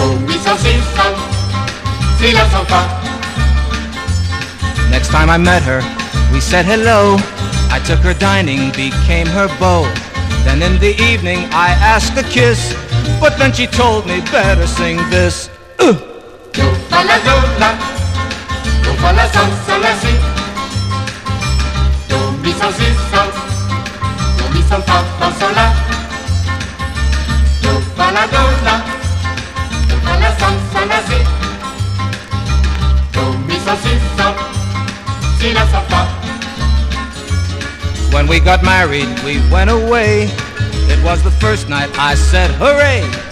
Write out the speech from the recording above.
Do, mi, sol, si, la, sol, fa. Next time I met her, we said hello. I took her dining, became her beau. Then in the evening I asked a kiss, but then she told me better sing this. Do, fa, la, do, la. Do, fa, la, sol, la, si. Do, mi, sol, si, sol. Do, mi, sol, fa, sol, la. Do, fa, la, do, la. Do, fa, la, sol, la, si. Do, mi, sol, si, sol. Si, la, sol, fa. When we got married, we went away. It was the first night I said hooray.